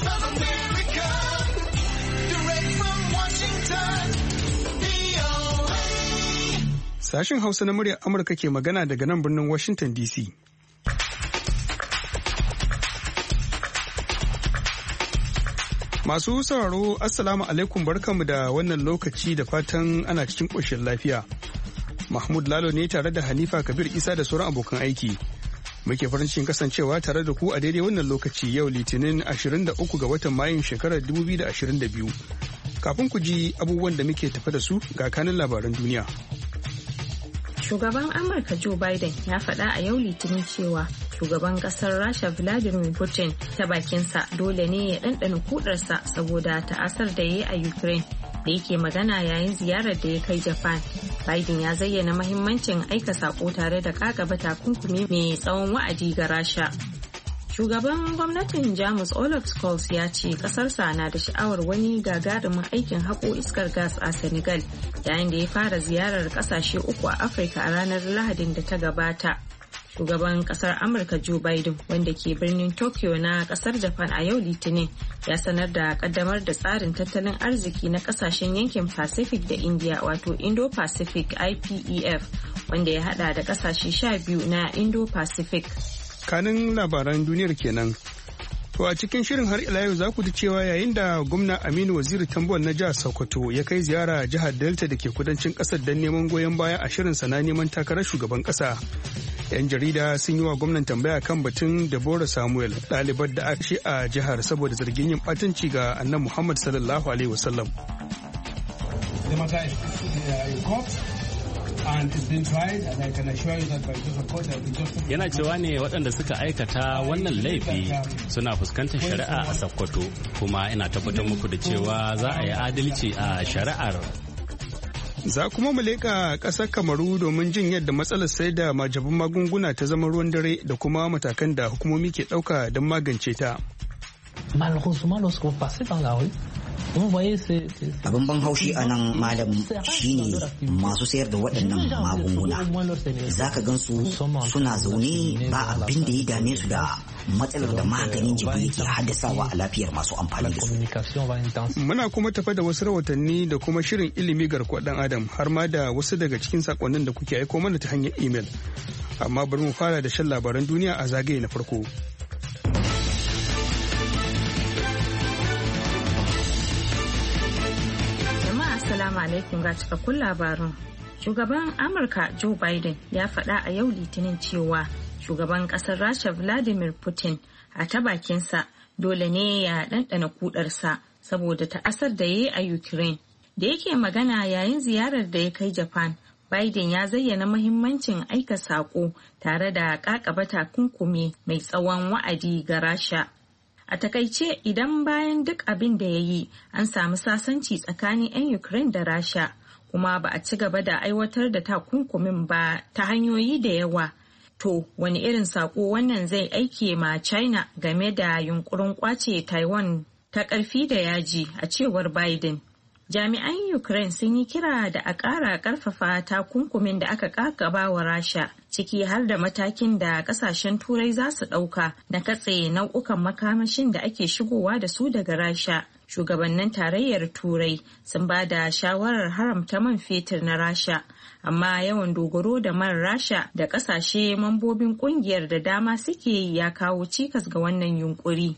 Voice of America, direct from Washington, VOA. Sashen Hausa na muryar Amurka ke magana daga nan birnin Washington DC. Masu sauraro Assalamu alaikum, barkanmu da wannan lokaci da fatan ana cikin ƙoshin lafiya. Mahmud Lalo ne tare da Hanifa Kabir Isa da sauran abokan aiki. Muke farin cikin kasancewa tare da ku a daidai wannan lokaci yau Litinin 23 ga watan Mayun shekarar 2022. Kafin ku ji abubuwan da muke tafe da su ga kanin labaran duniya. Shugaban Amurka Joe Biden ya faɗa a yau Litinin cewa shugaban ƙasar Rasha Vladimir Putin ta bakinsa dole ne ya ɗanɗana kudarsa saboda ta'asar da ya yi a Ukraine da yake magana yayin ziyarar da ya kai Japan. Biden ya zayyana mahimmancin aika sako tare da kakaba takunkumi mai tsawon wa'adi ga Rasha. Shugaban gwamnatin Jamus Olaf Scholz ya ce kasarsa na da sha'awar wani gagarumin aikin haƙo iskar gas a Senegal yayin da ya fara ziyarar ƙasashe uku a Afirka a ranar Lahadin da ta gabata. Shugaban kasar Amurka Joe Biden wanda ke birnin Tokyo na kasar Japan a yau Litinin ya sanar da kaddamar da tsarin tattalin arziki na kasashen yankin Pacific da India wato Indo-Pacific IPEF wanda ya hada da kasashe 12 na Indo-Pacific. Kanin labaran duniyar kenan. To a cikin shirin har ila yau za ku ji cewa yayin da gwamna Aminu Waziri Tambuwal na jihar Sokoto ya kai ziyara jihar Delta da ke kudancin kasar don neman goyon baya a shirinsa na neman takarar shugaban kasa. 'Yan jarida sun yi wa gwamnan tambaya kan batun Deborah Samuel ɗalibar da aka a jihar saboda zargin yin ɓatanci ga annabi Muhammad sallallahu alaihi wasallam. Yana cewa ne waɗanda suka aikata wannan laifi suna fuskantar shari'a a Sokoto, kuma ina tabbatar muku da cewa za a yi adalci a shari'ar. Za kuma mu leƙa ƙasar Kamaru domin jin yadda matsalar sai da majabin magunguna ta zama ruwan dare da kuma matakan da hukumomi ke ɗauka don magance ta. Abin ban haushi a nan malam shine masu sayar da waɗannan magunguna. Za ka gansu suna zaune ba abin da ya dame su da matsalar da maganin jibi yake haddasawa a lafiyar masu amfani da su. Muna kuma tafa da wasu rahotanni da kuma shirin ilimi garkuwar ɗan adam har ma da wasu daga cikin sakonnin da kuke aiko mana ta hanyar imel. Amma bari mu fara da shan labaran duniya a zagaye na farko. Assalamu alaikum ga cikakkun labarun. Shugaban Amurka Joe Biden ya faɗa a yau Litinin cewa shugaban ƙasar Rasha Vladimir Putin a ta bakinsa dole ne ya ɗanɗana kudarsa saboda ta'asar da ya yi a Ukraine. Da yake magana yayin ziyarar da ya kai Japan, Biden ya zayyana mahimmancin aika saƙo tare da ƙaƙaba takunkumi mai tsawon wa'adi ga Rasha. A takaice idan bayan duk abin da ya yi an samu sasanci tsakanin 'yan Ukraine da Rasha kuma ba a ci gaba da aiwatar da takunkumin ba ta hanyoyi da yawa, to wani irin sako wannan zai aike ma China game da yunkurin kwace Taiwan ta ƙarfi da yaji a cewar Biden. Jami'an Ukraine sun yi kira da a ƙara ƙarfafa takunkumin da aka ƙaƙaba wa Rasha, ciki har da matakin da ƙasashen Turai za su ɗauka na katse nau'ukan makamashin da ake shigowa da su daga Rasha. Shugabannin tarayyar Turai sun ba da shawarar haramta man fetur na Rasha, amma yawan dogaro da man Rasha da ƙasashe mambobin ƙungiyar da dama suke yi ya kawo cikas ga wannan yunƙuri.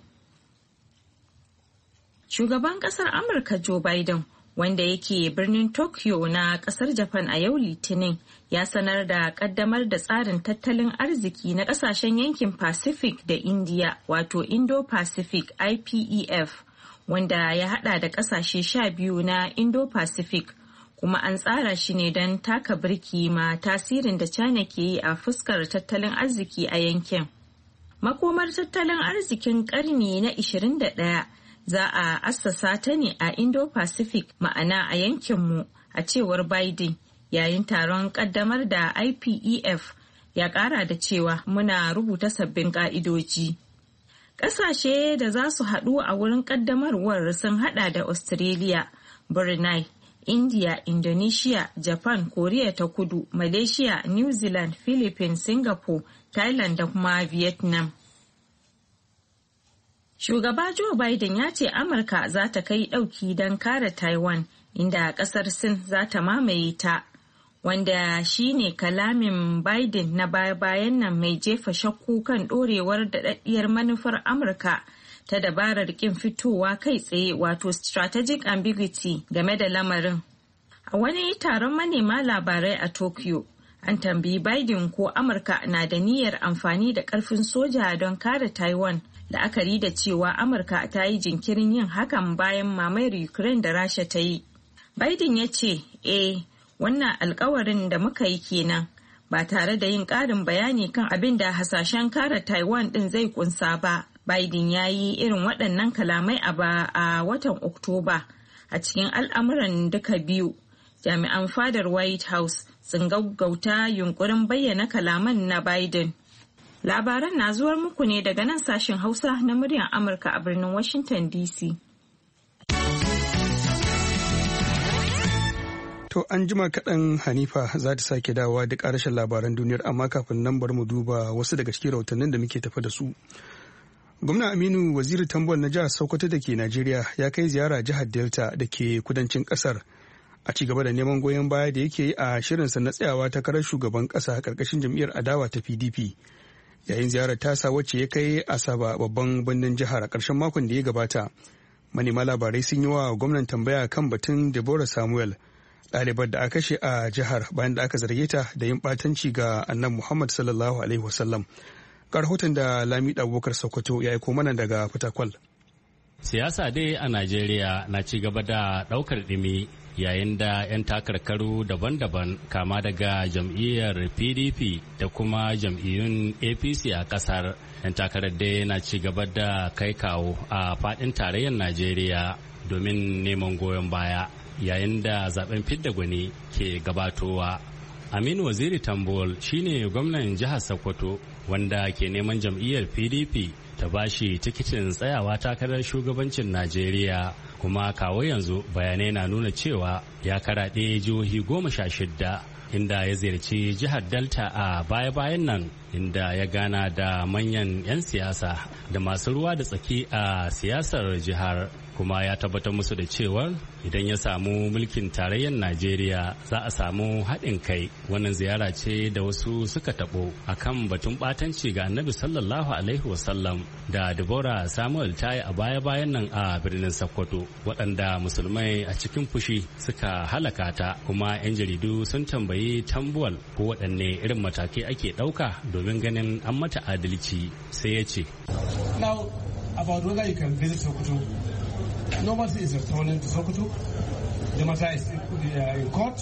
Shugaban ƙasar Amurka Joe Biden wanda yake birnin Tokyo na kasar Japan a yau Litinin ya sanar da kaddamar da tsarin tattalin arziki na kasashen yankin Pacific da India wato Indo-Pacific IPEF wanda ya hada da kasashe 12 na Indo-Pacific, kuma an tsara shi ne don taka birki ma tasirin da China ke yi a fuskar tattalin arziki a yankin. Makomar tattalin arzikin karni na 21 za a assasa ta ne a Indo-Pacific, ma'ana a yankinmu, a cewar Biden yayin taron kaddamar da IPEF. Ya kara da cewa muna rubuta sabbin ka'idoji. Ƙasashe da za su haɗu a wurin kaddamarwar sun hada da Australia, Brunei, India, Indonesia, Japan, Koriya ta Kudu, Malaysia, New Zealand, Philippines, Singapore, Thailand da kuma Vietnam. Shugaba Joe Biden ya ce Amurka za ta kai ɗauki don kare Taiwan, inda ƙasar Sin za ta mamaye ta, wanda shi ne kalamin Biden na baya-bayan nan mai jefa shakku kan ɗorewar daɗaɗɗiyar manufar Amurka ta dabarar ƙin fitowa kai tsaye, wato strategic ambiguity game da lamarin. A wani taron manema labarai a Tokyo, an tambayi Biden ko Amurka na da niyyar amfani da ƙarfin soja don kare Taiwan, la'akari da cewa Amurka ta yi jinkirin yin hakan bayan mamayar Ukraine da Rasha ta yi. Biden ya ce, wannan alkawarin da muka yi kenan, ba tare da yin ƙarin bayani kan abin da hasashen kare Taiwan ɗin zai kunsa ba. Biden ya yi irin waɗannan kalamai a watan Oktoba a cikin al'amuran duka biyu. Jami'an fadar White House sun gaggauta yunkurin bayyana kalaman na Biden. Labaran na zuwar muku ne daga nan sashen Hausa na muryar Amurka a birnin Washington DC. To an jima kaɗan Hanifa za ta sake dawowa da ƙarashin labaran duniyar, amma kafin nan bar mu duba wasu daga cikin rahotannin da muke tafa da su. Gwamna Aminu Waziri Tambuwal na jihar Sokoto da ke Najeriya ya kai ziyara jihar Delta da ke kudancin ƙasar a ci gaba da neman goyon baya da yake yi a shirinsa na tsayawa takarar shugaban ƙasa a ƙarƙashin jam'iyyar adawa ta PDP. Yayin ziyarar tasa wacce ya kai Asaba babban birnin jihar a ƙarshen makon da ya gabata, manema labarai sun yi wa gwamnan tambaya kan batun Deborah Samuel, ɗalibar da aka kashe a jihar bayan da aka zarge ta da yin ɓatanci ga annabi Muhammad sallallahu alaihi wasallam. Ga rahoton da Lamido Abubakar Sokoto ya aiko mana daga Fatakwal. Siyasa dai a Najeriya na ci gaba da ɗaukar ɗimi yayin da 'yan takarkaru daban-daban kama daga jam'iyyar PDP da kuma jam'iyyun APC a ƙasar. 'Yan takarar dai na ci gaba da kai kawo a faɗin tarayyar Najeriya domin neman goyon baya yayin da zaben fidda gwani ke gabatowa. Aminu Waziri Tambuwal shine gwamnan jihar Sokoto wanda ke neman jam'iyyar PDP ta bashi tikitin tsayawa takarar shugabancin Najeriya, kuma kawo yanzu bayanai na nuna cewa ya karaɗe jihohi 16 inda ya ziyarci jihar Delta a baya-bayan nan, inda ya gana da manyan 'yan siyasa da masu ruwa da tsaki a siyasar jihar, kuma ya tabbatar musu da cewa idan ya samu mulkin tarayyar Najeriya za a samu haɗin kai. Wannan ziyara ce da wasu suka taɓo akan batun ɓatanci ga annabi sallallahu alaihi wasallam da Deborah Samuel ta yi a baya-bayan nan a birnin Sokoto, waɗanda musulmai a cikin fushi suka halaka ta, kuma 'yan jaridu sun tambayi Tambuwal ko waɗanne irin matakai ake ɗauka domin ganin an mata adalci, sai ya ce. Now, about whether you can visit Sokoto, nobody is returning to Sokoto. The matter is in court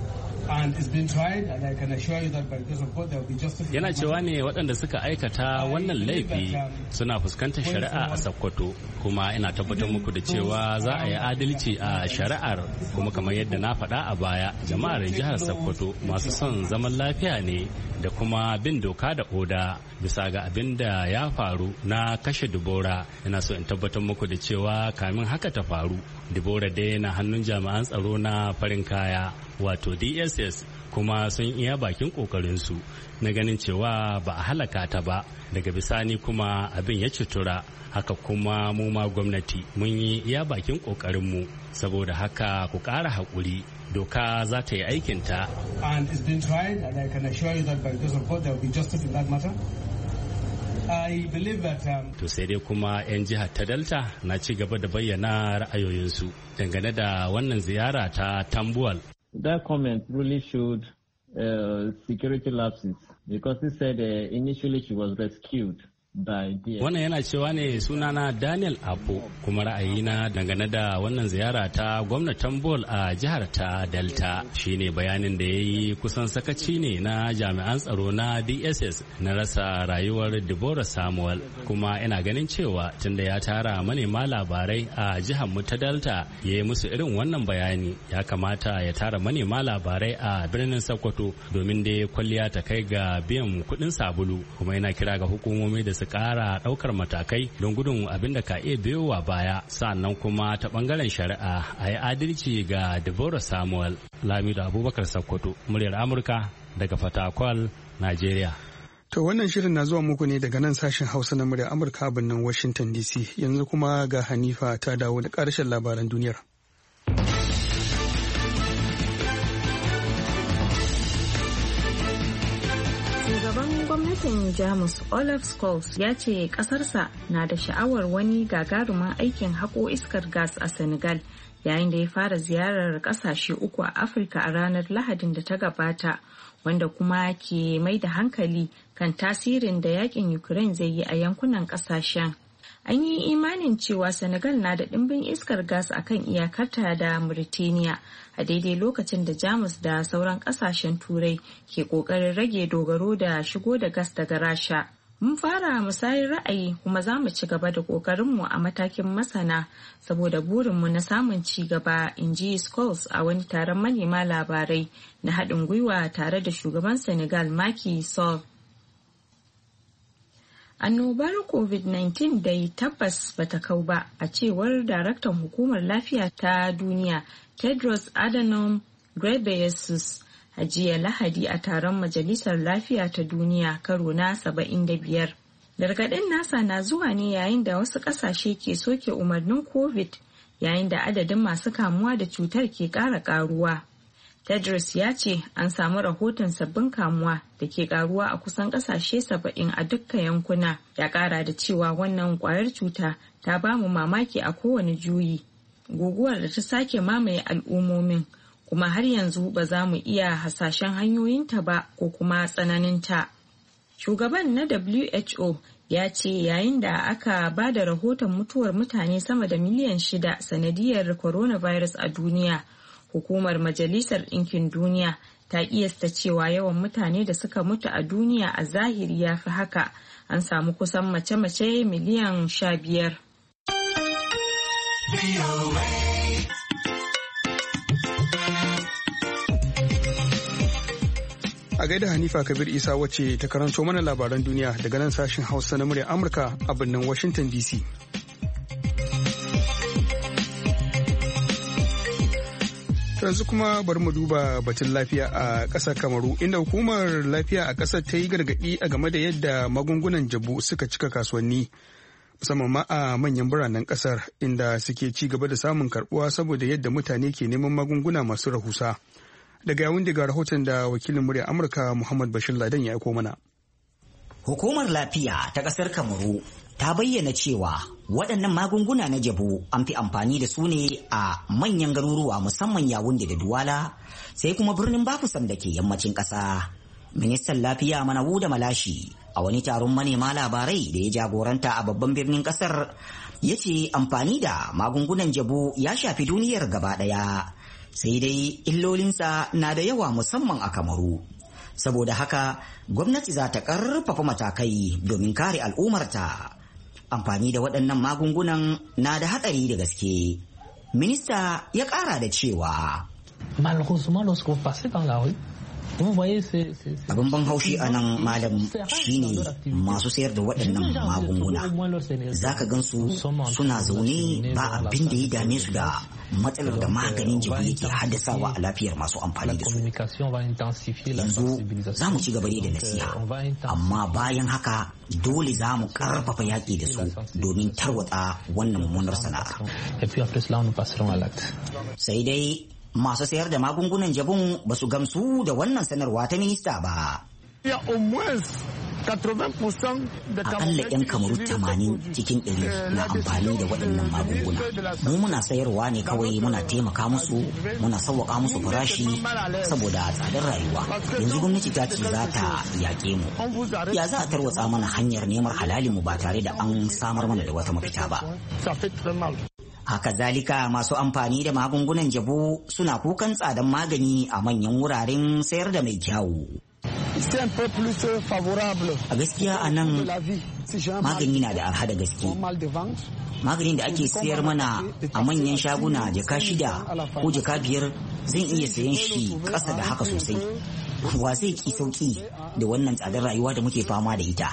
and it's been tried, and I can assure you that by the grace of God there will be justice. Yana cewa ne waɗanda suka aikata wannan laifi suna fuskantar shari'a a Sokoto, kuma ina tabbatar muku da cewa za a yi adalci a shari'ar, kuma kamar yadda na faɗa a baya, jama'ar jihar Sokoto masu son zaman lafiya ne da kuma bin doka da oda. Bisa ga abin da ya faru na kashe Deborah, ina so in tabbatar muku da cewa kamin haka ta faru, Deborah dai na hannun jami'an tsaro na farin kaya wato DSS, kuma sun iya bakin kokarinsu na ganin cewa ba a halaka ta ba. Daga bisani kuma abin ya cutura, haka kuma mu ma gwamnati mun yi iya bakin kokarinmu, saboda haka ku ƙara haƙuri, doka za ta yi aikinta. And it's been tried, and I can assure you that by the grace of God there will be justice in that matter. I believe that to sai dai kuma 'yan jihar ta Delta na ci gaba da bayyana ra'ayoyinsu dangane da wannan ziyara ta Tambuwal. That comment really showed security lapses, because he said initially she was rescued. Wannan yana cewa ne sunana Daniel Apo, kuma ra'ayina dangane da wannan ziyara ta gwamnatin Bol a jihar ta Delta shine bayanin da ya yi kusan sakaci ne na jami'an tsaro na DSS na rasa rayuwar Deborah Samuel, kuma ina ganin cewa tunda ya tara manema labarai a jihar mu ta Delta ya yi musu irin wannan bayani, ya kamata ya tara manema labarai a birnin Sokoto domin dai kwalliya ta kai ga biyan kuɗin sabulu, kuma ina kira ga hukumomi da su kara daukar matakai don gudun abin da ka iya biyowa baya, sannan kuma ta bangaren shari'a a yi adalci ga Deborah Samuel. Lamido Abubakar Sokoto, muryar Amurka daga Fatakwal, Najeriya. To wannan shirin na zuwa muku ne daga nan sashen Hausa na murya Amurka a birnin Washington DC. Yanzu kuma ga Hanifa ta dawo da ƙarshen labaran duniyar. Shugaban gwamnatin Jamus Olaf Scholz ya ce ƙasarsa na da sha'awar wani gagarumin aikin haƙo iskar gas a Senegal yayin da ya fara ziyarar ƙasashe 3 a Afirka a ranar Lahadin da ta gabata, wanda kuma ke mai da hankali kan tasirin da yakin Ukraine zai yi a yankunan ƙasashen. An yi imanin cewa Senegal na da ɗimbin iskar gas a kan iyakarta da Mauritania a daidai lokacin da Jamus da sauran ƙasashen Turai ke ƙoƙarin rage dogaro da shigo da gas daga Rasha. Mun fara musayar ra'ayi kuma za mu ci gaba da ƙoƙarinmu a matakin masana saboda burinmu na samun ci gaba, in ji Scholz a wani taron manema labarai na haɗin gwiwa tare da shugaban Senegal Macky Sall. Annobar COVID-19 dai tabbas bata kau ba, a cewar daraktan hukumar lafiya ta duniya Tedros Adhanom Ghebreyesus a jiya Lahadi a taron Majalisar Lafiya ta Duniya karo na 75. Gargaɗin nasa na zuwa ne yayin da wasu ƙasashe ke soke umarnin COVID yayin da adadin masu kamuwa da cutar ke ƙara ƙaruwa. Tedros ya ce an samu rahoton sabbin kamuwa da ke ƙaruwa a kusan ƙasashe 70 a dukkan yankuna. Ya ƙara da cewa wannan ƙwayar cuta ta ba mu mamaki a kowane juyi. Guguwar da ta sake mamaye al'ummomin, kuma har yanzu ba za mu iya hasashen hanyoyinta ba ko kuma tsananinta. Shugaban na WHO ya ce yayin da aka ba da rahoton mutuwar mutane sama da miliyan 6 sanadiyar coronavirus a duniya, hukumar Majalisar Ɗinkin Duniya ta kiyasta cewa yawan mutane da suka mutu a duniya a zahiri ya fi haka, an samu kusan mace-mace miliyan 15. A gaida Hanifa Kabir Isa wacce ta karanto mana labaran duniya daga nan sashen Hausa na muryar Amurka a birnin Washington DC. Yanzu kuma bari mu duba batun lafiya a ƙasar Kamaru, inda hukumar lafiya a ƙasar ta yi gargaɗi a game da yadda magungunan jabu suka cika kasuwanni, musamman ma a manyan biranen ƙasar, inda suke ci gaba da samun karɓuwa saboda yadda mutane ke neman magunguna masu rahusa. Daga yawun daga rahoton da wakilin murya Amurka Muhammad Bashir Laden ya aiko mana. Hukumar lafiya ta ƙasar Kamaru ta bayyana cewa waɗannan magunguna na jabu an fi amfani da su ne a manyan garuruwa musamman Yawunde da Duwala, sai kuma birnin Bafusam da ke yammacin ƙasa. Ministan lafiya Manawu da Malashi a wani taron manema labarai da ya jagoranta a babban birnin ƙasar ya ce amfani da magungunan jabu ya shafi duniyar gaba ɗaya, sai dai illolinsa na da yawa musamman a Kamaru. Saboda haka gwamnati za ta ƙarfafa matakai domin kare al'ummarta. Amfani da waɗannan magungunan na da hatsari da gaske. Minista ya ƙara da cewa abin ban haushi a nan malam shine masu sayar da waɗannan magunguna, za ka gansu suna zaune ba abin da ya dame su da matsalar da maganin jabu yake haddasawa a lafiyar masu amfani da su. Yanzu za mu ci gaba da nasiha, amma bayan haka dole za mu ƙarfafa yaƙi da su domin tarwatsa wannan mummunar sana'a. Sai dai masu sayar da magungunan jabun ba su gamsu da wannan sanarwa ta minista ba. Akalla 'yan Kamaru 80 cikin 100 na amfani da waɗannan magunguna. Mu muna sayarwa ne kawai, muna taimaka musu, muna sauwaƙa musu farashi saboda tsadar rayuwa. Yanzu gwamnati ta ce za ta yaƙe mu. Ya za a tarwatsa mana hanyar neman halalin mu ba tare da an samar mana da wata mafita ba. Haka zalika masu amfani da magungunan jabu suna kukan tsadan magani a manyan wuraren sayar da mai kyawu. A gaskiya a nan magani na da arha da gaske. Maganin da ake sayar mana a manyan shaguna jaka 6 ko jaka 5 zan iya sayan shi ƙasa da haka sosai. Wa zai ki sauki da wannan tsadar rayuwa da muke fama da ita?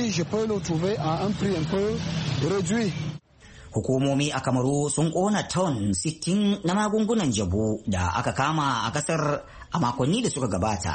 Hukumomi a Kamaru sun ƙona ton 60 na magungunan jabu da aka kama a ƙasar a makonni da suka gabata.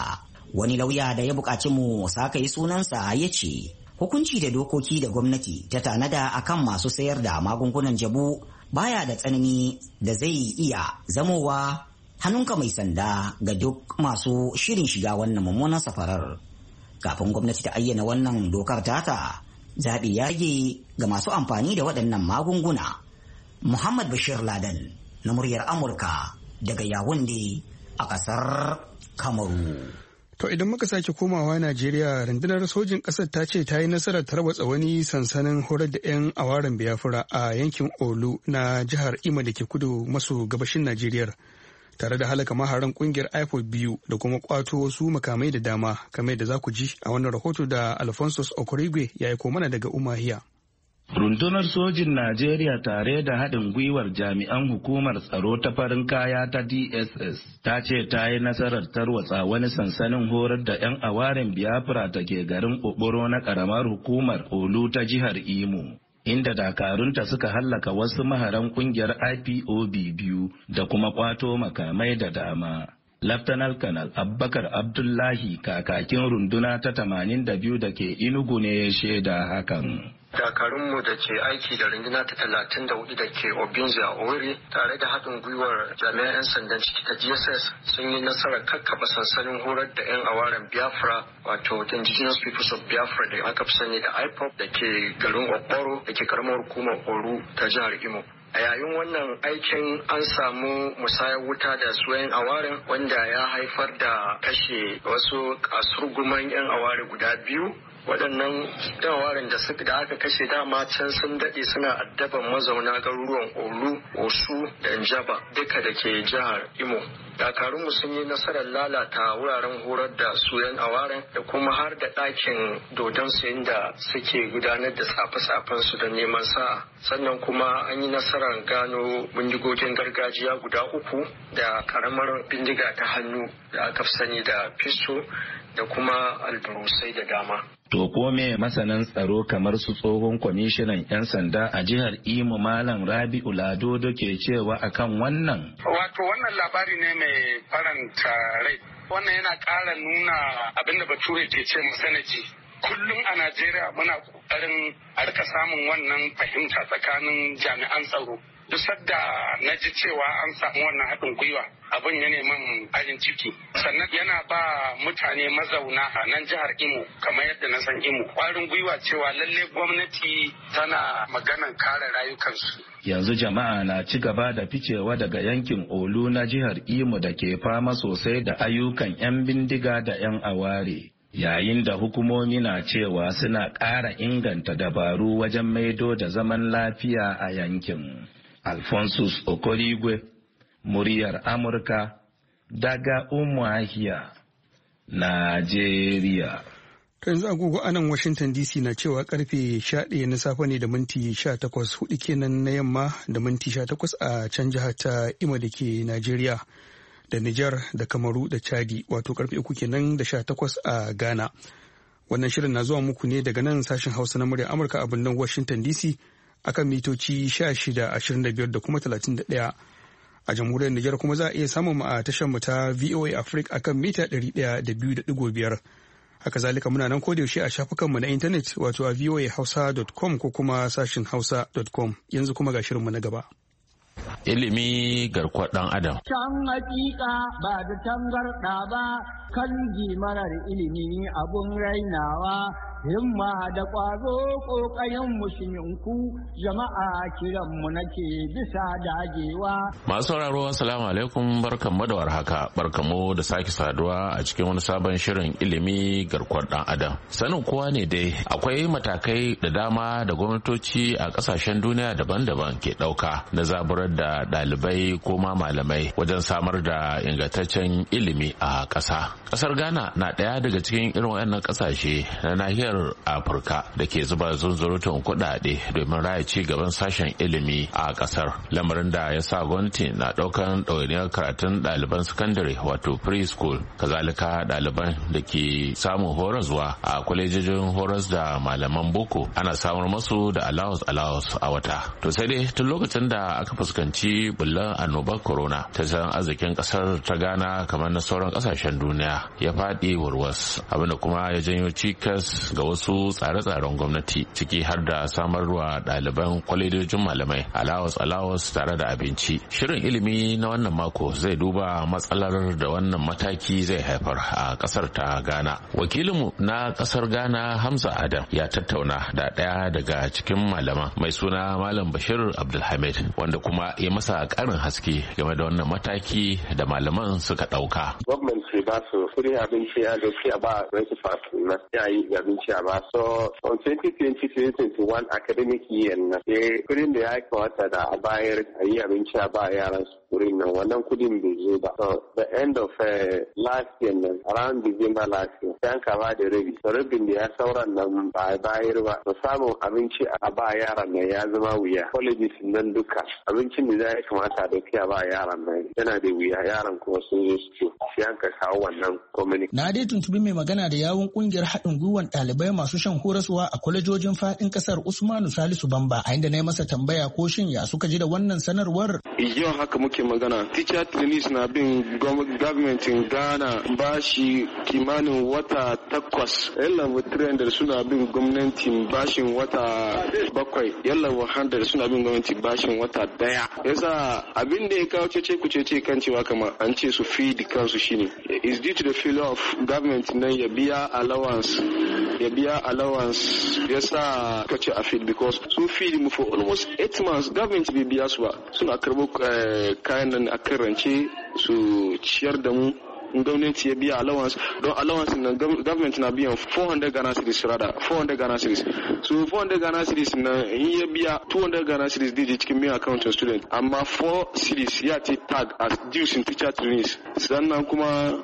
Wani lauya da ya buƙaci mu saka yi sunansa ya ce hukunci da dokoki da gwamnati ta tanada akan masu sayar da magungunan jabu baya da tsanani da zai iya zamowa hannunka mai sanda ga duk masu shirin shiga wannan mummunan safarar. Kafin gwamnati ta ayyana wannan dokar tata, zaɓi ya rage ga masu amfani da waɗannan magunguna. Muhammad Bashir Laden na muryar Amurka daga Yawunde a ƙasar Kamaru. To idan muka sake komawa Najeriya, rundunar sojin ƙasar ta ce ta yi nasarar tarwatsa wani sansanin horar da 'yan awaren Biafra a yankin Olu na jihar Imo da ke kudu maso gabashin Najeriya, tare da halaka maharan kungiyar IPOB 2 da kuma kwato wasu makamai da dama, kamar da za ku ji a wannan rahoto da Alphonsus Okorigwe ya aiko mana daga Umuahia. Rundunar sojin Najeriya tare da haɗin gwiwar jami'an hukumar tsaro ta farin kaya ta DSS ta ce ta yi nasarar tarwatsa wani sansanin horar da 'yan awaren Biafra da ke garin Oboro na ƙaramar hukumar Olu ta jihar Imo, inda dakarunta suka hallaka wasu maharan ƙungiyar IPOB 2 da kuma ƙwato makamai da dama. Laftanar Kanal Abubakar Abdullahi kakakin runduna ta 82 da ke Enugu ne ya shaida hakan. Dakarunmu da ke aiki da runduna ta 34 da ke Obinze a Owerri tare da haɗin gwiwar jami'an 'yan sandan ciki ta GSS sun yi nasarar kakkaɓa sansanin horar da 'yan awaren Biafra wato Indigenous Peoples of Biafra da aka fi sani da IPOB da ke garin Okporo da ke karamar hukumar Oru ta jihar Imo. A yayin wannan aikin an samu musayar wuta da su 'yan awaren wanda ya haifar da kashe wasu kasurguman 'yan aware guda biyu. Waɗannan dawarin da aka kashe dama can sun daɗe suna addaban mazauna garuruwan Olu, Osu da Njaba duka da ke jihar Imo. Dakarunmu sun yi nasarar lalata wuraren horar da su 'yan awaren da kuma har da ɗakin dodon su inda suke gudanar da tsafe-tsafen su da neman sa'a. Sannan kuma an yi nasarar gano bindigogin gargajiya guda 3 da karamar bindiga ta hannu da aka fi sani da pisto da kuma alburusai da dama. To ko me masanan tsaro kamar su tsohon kwamishinan 'yan sanda a jihar Imo Malam Rabi'u Lado da ke cewa akan wannan? Wato wannan labari ne mai faranta rai. Wannan yana ƙara nuna abinda Bature ke ce masanaji. Kullum a Najeriya muna ƙoƙarin a rika samun wannan fahimta tsakanin jami'an tsaro. Duk sadda na ji cewa an samu wannan haɗin gwiwa abin ya neman farin ciki, sannan yana ba mutane mazauna a nan jihar Imo kamar yadda na san Imo ƙwarin gwiwa cewa lalle gwamnati tana maganan kare rayukansu. Yanzu jama'a na ci gaba da ficewa daga yankin Olu na jihar Imo da ke fama sosai da ayyukan 'yan bindiga da 'yan aware, yayin da hukumomi na cewa suna ƙara inganta dabaru wajen maido da zaman lafiya a yankin. Alphonsus Okorigwe, muryar Amurka daga Umuahia, Najeriya. Yanzu agogo anan Washington DC na cewa karfe 11 na safe ne da minti 18, hudu kenan na yamma da minti 18 a can jihar ta Imo da ke Najeriya da Nijar da Kamaru da Chadi, wato karfe 3 kenan da 18 a Ghana. Wannan shirin na zuwa muku ne daga nan sashen Hausa na muryar Amurka a birnin Washington DC akan mitoci 16, 25 da kuma 31. A jamhuriyar Nijar kuma za a iya samun mu a tashar mu ta VOA Africa akan mita 102.5. Haka zalika muna nan kodayaushe a shafukanmu na intanet wato a voahausa.com ko kuma sashin hausa.com. Yanzu kuma ga shirinmu na gaba. Ilimi garkuwar ɗan Adam. Can hakika ba da tangarɗa ba, kan marar ilimi abun rainawa, himma da ƙwazo ƙoƙayen musulminku, jama'a kiranmu nake bisa dagewa. Masu sauraro assalamu alaikum, barkanmu da warhaka, barkanmu da sake saduwa a cikin wani sabon shirin ilimi garkuwar ɗan Adam. Sanin kowa ne dai akwai matakai da dama da gwamnatoci a ƙasashen duniya daban-daban ke ɗauka na zaburar da ɗalibai ko ma malamai wajen samar da ingantaccen ilimi a ƙasa. Ƙasar Ghana na ɗaya daga cikin irin waɗannan ƙasashe na nahiyar nahiyar Afirka da ke zuba zunzurutun kuɗaɗe domin raya ci gaban sashen ilimi a ƙasar, lamarin da ya sa gwamnati na ɗaukan ɗawainiyar karatun ɗaliban sakandare wato preschool, kazalika ɗaliban da ke samun horaswa a kwalejojin horas da malaman boko ana samar masu da allowance a wata. To sai dai tun lokacin da aka fuskanci bullar annobar corona, tattalin arzikin ƙasar ta Ghana kamar na sauran ƙasashen duniya ya faɗi warwas, abinda kuma ya janyo cikas ga wasu tsare-tsaren gwamnati ciki har da samarwa ɗaliban kwalejojin malamai allowance tare da abinci. Shirin ilimi na wannan mako zai duba matsalar da wannan mataki zai haifar a ƙasar ta Ghana. Wakilinmu na ƙasar Ghana Hamza Adam ya tattauna da ɗaya daga cikin malaman mai suna Malam Bashir Abdulhamid, wanda kuma ya masa ƙarin haske game da wannan mataki da malaman suka ɗauka. Gwamnati ba su kudin abinci a gaskiya ba breakfast na yayi abinci a ba. So on 2020-2021 academic year na kudin da ya kamata da a bayar a yi abinci a ba yaran su wurin nan wannan kudin bai zo ba. So the end of last year nan around December last year sai ka ba da rabi. So rabin da ya sauran nan ba a bayar ba. So samun abinci a ba yaran nan ya zama wuya. Colleges nan duka abincin da ya kamata a dauki a ba yaran nan yana da wuya, yaran kuma sun zo su sai an ka kawo wannan community. Na dai tuntubi mai magana da yawun kungiyar haɗin gwiwan ɗalibai masu shan horaswa a kwalejojin faɗin ƙasar Usmanu Salisu Bamba, a inda na yi masa tambaya ko shin ya suka ji da wannan sanarwar. Yau haka muke magana. Teacher trainees na bin gwamnatin Ghana bashi kimanin wata 8. Yan level 300 suna bin gwamnatin bashin wata 7. Yan level 100 suna bin gwamnati bashin wata 1. Yasa abin da ya kawo cece ku cece kan cewa kamar an ce su feed kansu shine is due to the failure of government nan ya biya allowance yasa kace a feed because su feed mu for almost 8 months government bai biya su ba, suna karbo kayan nan a karance su ciyar da mu. Gwamnati ya biya allowance don allowance na government na biyan 400 Ghana cedis rather 400 Ghana cedis. So 400 Ghana cedis na in ya biya 200 Ghana cedis da cikin main account of student, amma 4 cedis ya ce tag as dues in teacher trainees, sannan kuma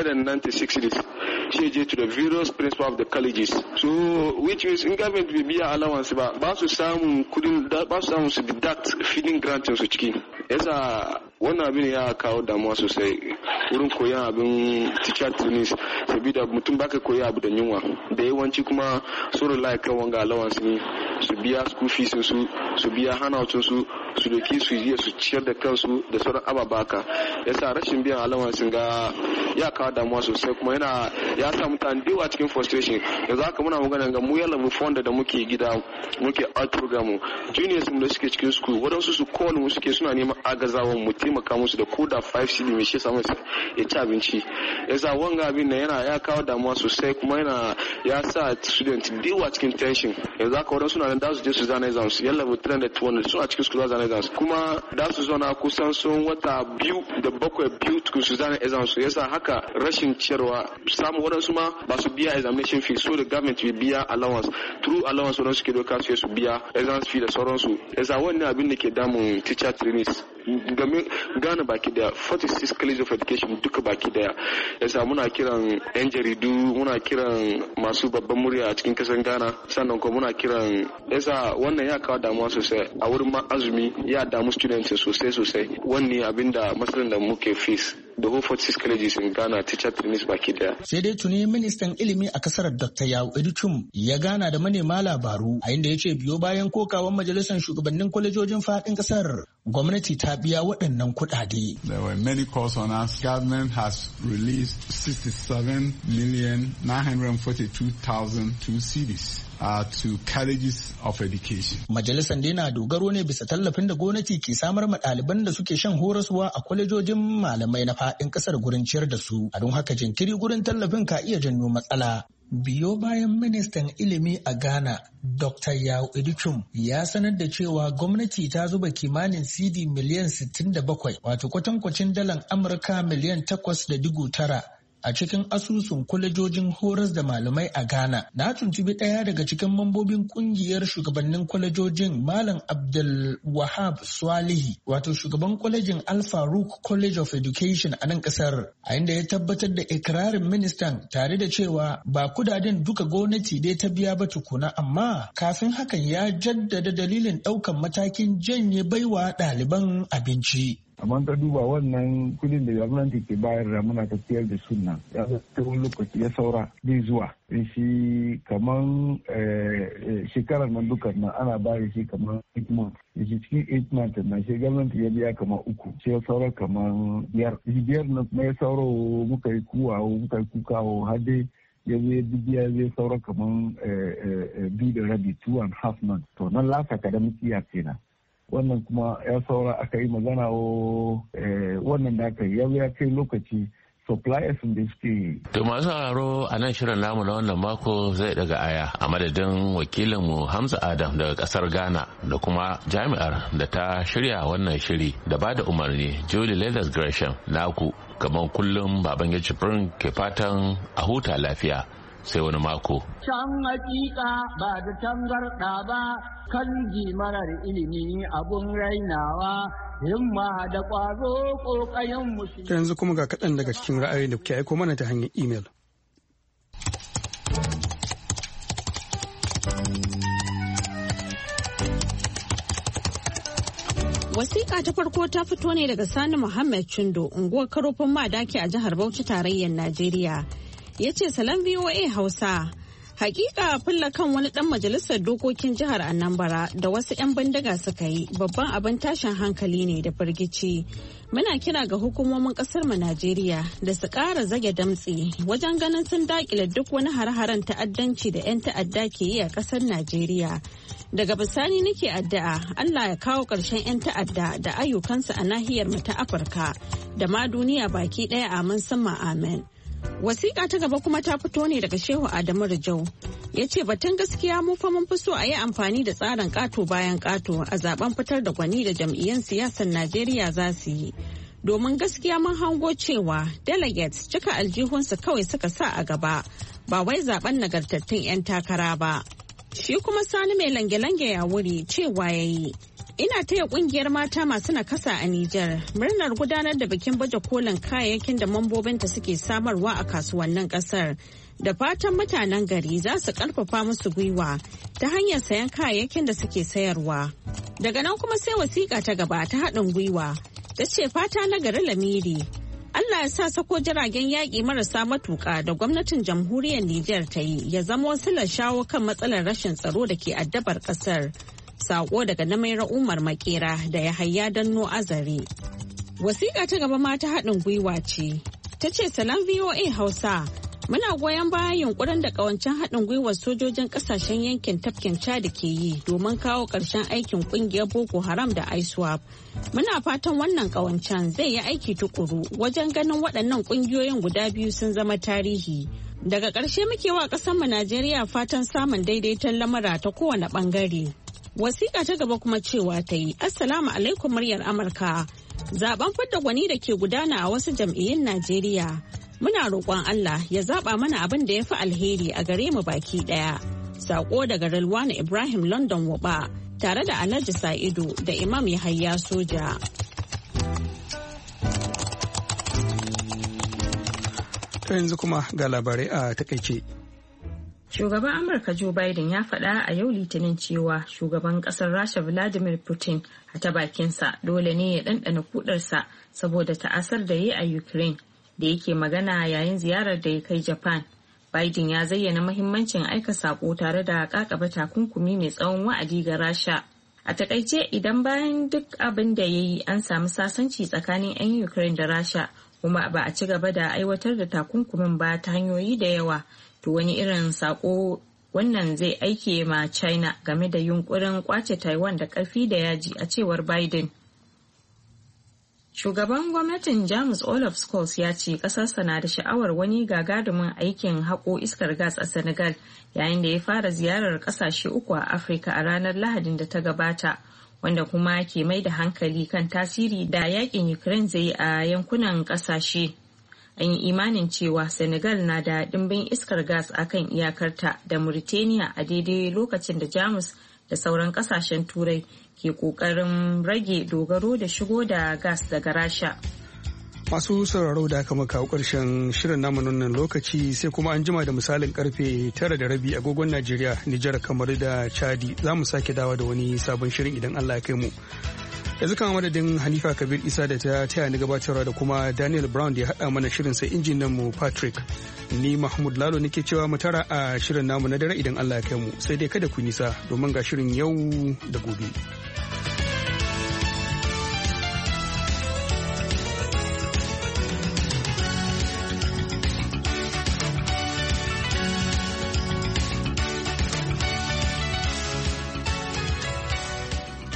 196 cedis she je to the various principal of the colleges. So which means in government bai biya allowance ba su samu kudin ba su samu su deduct feeding grant su ciki. Yasa wannan abin ya kawo damuwa sosai wurin koyan abin teacher trainees, saboda mutum baka koya abu da yunwa da yawanci kuma su rely kan wanga allowance ne su biya school fees su biya handout su doki su yi su ciyar da kansu da sauran ababaka. Yasa rashin biyan allowance ga ya kawo damuwa sosai kuma ya sa mutane da yawa cikin frustration. Yanzu haka muna magana ga mu yalla mu fonda da muke gida muke art program juniors da suke cikin school wadansu su call mu suke suna neman agazawan mu taimaka musu da koda 5 cd mai shi samu ya ci abinci. Yasa wanga abin nan ya kawo damuwa sosai kuma ya sa student da yawa cikin tension. Yanzu haka wadansu na da su je su zana exams yalla mu 300 suna cikin school zana exams kuma da su zo na kusan sun wata 2 da 7 tukun su zana exams. Yasa haka rashin ciyarwa samu wadansu ma ba su biya examination fee, so the government will biya allowance through allowance wadansu suke doka su biya exams fee da sauransu. Yasa wannan abin da ke damun teacher trainees game Ghana baki daya 46 college of education duka baki daya. Yasa muna kiran yan jaridu, muna kiran masu babban murya a cikin kasar Ghana, sannan kuma muna kiran yasa wannan ya kawo damuwa sosai a wurin azumi ya damu students sosai wannan abinda matsalar da muke face the whole 46 colleges in Ghana teacher trainees baki daya. Sai dai tuni ministan ilimi a kasar Dr. Yawu Edichum ya gana da manema labaru a inda ya ce biyo bayan kokawan majalisar shugabannin kwalejojin fadin kasar gwamnati ta biya waɗannan kuɗaɗe. There were many calls on us. Government has released 67,942,002 cedis. To colleges of education. Majalisar dai na dogaro ne bisa tallafin da gwamnati ke samar ma ɗaliban da suke shan horaswa a kwalejojin malamai na faɗin ƙasar gurin ciyar da su. A don haka jinkiri gurin tallafin ka iya janyo matsala. Biyo bayan ministan ilimi a Ghana, Dr. Yawu Edichum ya sanar da cewa gwamnati ta zuba kimanin CD miliyan 67 wato kwatankwacin dalan Amurka miliyan 8.9 a cikin asusun kwalejojin horas da malamai a Ghana. Na tuntubi ɗaya daga cikin mambobin kungiyar shugabannin kwalejojin Malam Abdul Wahab Swalihi, wato shugaban kwalejin Al Farouk College of Education a nan kasar, a inda ya tabbatar da ikirarin ministan tare da cewa ba kudaden duka gwamnati dai ta biya ba tukuna, amma kafin hakan ya jaddada dalilin ɗaukan matakin janye baiwa ɗaliban abinci. Amma ka duba wannan kudin da gwamnati ke bayar da muna tafiyar da sunna ya zai lokaci ya saura zai zuwa shi kaman shekarar nan dukkan nan ana bayar shi kaman 8 months shi cikin 8 months na shi gwamnati ya biya kaman 3 shi ya saura kaman 5 na kuma ya saura muka yi kukawo har dai ya zai bibiya zai saura kaman 2.5 months to nan lasa academic year kenan. Wannan kuma ya saura aka yi magana wannan da aka yi ya kai lokaci suppliers da suke. To masu sauraro a nan shirin namu na wannan mako zai daga aya a madadin wakilinmu Hamza Adam daga kasar Ghana da kuma jami'ar da ta shirya wannan shiri da ba da umarni Julie Leathers Gresham naku gaban kullum baban ya Jibrin ke fatan a huta lafiya. Sai wani mako. Can hakika ba da tangarɗa ba kan marar ilimi abun rainawa himma da ƙwazo ƙoƙayen mushi. Yanzu kuma ga kaɗan daga cikin ra'ayoyin da kuke aiko mana ta hanyar imel. Wasiƙa ta farko ta fito ne daga Sani Muhammad Chindo, unguwar Karofin Madaki a jihar Bauchi tarayyar Najeriya. Ya ce salon VOA Hausa, hakika fulla kan wani dan majalisar dokokin jihar Anambra da wasu 'yan bindiga suka yi babban abin tashin hankali ne da firgici. Muna kira ga hukumomin kasar mu Najeriya da su ƙara zage damtse wajen ganin sun dakile duk wani har-haren ta'addanci da 'yan ta'adda ke yi a kasar Najeriya. Daga bisani nake addu'a Allah ya kawo ƙarshen 'yan ta'adda da ayyukansu a nahiyar mu ta Afirka da ma duniya baki ɗaya, amin summa amen. Wasiƙa ta gaba kuma ta fito ne daga Shehu Adamu Rijau. Ya ce batun gaskiya mu fa mun fi so a yi amfani da tsarin ƙato bayan ƙato a zaben fitar da gwani da jam'iyyun siyasar Najeriya za su yi. Domin gaskiya mun hango cewa delegates cika aljihunsu kawai suka sa a gaba, ba wai zaben nagartattun 'yan takara ba. Shi kuma Sani mai lange-lange ya wuri cewa ya yi. Ina taya kungiyar mata masu nakasa a Nijar murnar gudanar da bikin baje kolin kayayyakin da mambobinta suke samarwa a kasuwannin kasar. Da fatan mutanen gari za su karfafa musu gwiwa ta hanyar sayan kayayyakin da suke sayarwa. Daga nan kuma sai wasiƙa ta gaba ta haɗin gwiwa ta ce fata na gari lamiri. Allah ya sa sako jiragen yaƙi marasa matuƙa da gwamnatin jamhuriyar Nijar ta yi ya zama wasilar shawo kan matsalar rashin tsaro da ke addabar ƙasar. Sako daga Namaira Umar Makera da Yahaya Danno Azare. Wasiƙa ta gaba ma ta haɗin gwiwa ce. Ta ce salon VOA Hausa, muna goyon bayan yunkurin da ƙawancen haɗin gwiwar sojojin ƙasashen yankin tafkin Chad ke yi domin kawo ƙarshen aikin ƙungiyar Boko Haram da ISWAP. Muna fatan wannan ƙawancen zai yi aiki tukuru wajen ganin waɗannan ƙungiyoyin guda biyu sun zama tarihi. Daga ƙarshe muke wa ƙasarmu Najeriya fatan samun daidaiton lamura ta kowane ɓangare. Wasiƙa ta gaba kuma cewa ta yi, Assalamu alaikum muryar Amurka. Zaben fidda gwani da ke gudana a wasu jam'iyyun Najeriya. Muna roƙon Allah ya zaɓa mana abin da ya fi alheri a gare mu baki ɗaya. Saƙo daga Rilwana Ibrahim London Wuba tare da Alhaji Sa'idu da Imam Yahaya Soja. Ta yanzu kuma ga labarai a takaice. Shugaban Amurka Joe Biden ya faɗa a yau Litinin cewa shugaban ƙasar Rasha Vladimir Putin a ta bakinsa dole ne ya ɗanɗana kudarsa saboda ta'asar da ya yi a Ukraine da yake magana yayin ziyarar da ya kai Japan. Biden ya zayyana mahimmancin aika saƙo tare da ƙaƙaba takunkumi mai tsawon wa'adi ga Rasha. A takaice idan bayan duk abin da ya yi an samu sasanci tsakanin 'yan Ukraine da Rasha kuma ba a ci gaba da aiwatar da takunkumin ba ta hanyoyi da yawa. To wani irin sako wannan zai aike ma China game da yunkurin kwace Taiwan da ƙarfi da yaji a cewar Biden. Shugaban gwamnatin Jamus Olaf Scholz ya ce ƙasarsa na da sha'awar wani gagarumin aikin haƙo iskar gas a Senegal yayin da ya fara ziyarar ƙasashe 3 a Afirka a ranar Lahadin da ta gabata, wanda kuma ke mai da hankali kan tasiri da yakin Ukraine zai yi a yankunan ƙasashe. An yi imanin cewa Senegal na da ɗimbin iskar gas akan iyakarta da Mauritania a daidai lokacin da Jamus da sauran kasashen Turai ke ƙoƙarin rage dogaro da shigo da gas daga Rasha. Masu sauraro da aka kawo ƙarshen shirin namu nan lokaci sai kuma an jima da misalin karfe 9:30 agogon Najeriya, Nijar, kamar da Chadi za mu sake dawa da wani sabon shirin idan Allah ya kai mu. Yanzu kan madadin Hanifa Kabir Isa da ta taya ni gabatarwa da kuma Daniel Brown da ya haɗa mana shirin sai injinan mu Patrick. Ni Mahmud Lalo nake cewa mu tara a shirin namu na dare idan Allah ya kai mu sai dai kada ku nisa domin ga shirin yau da gobe.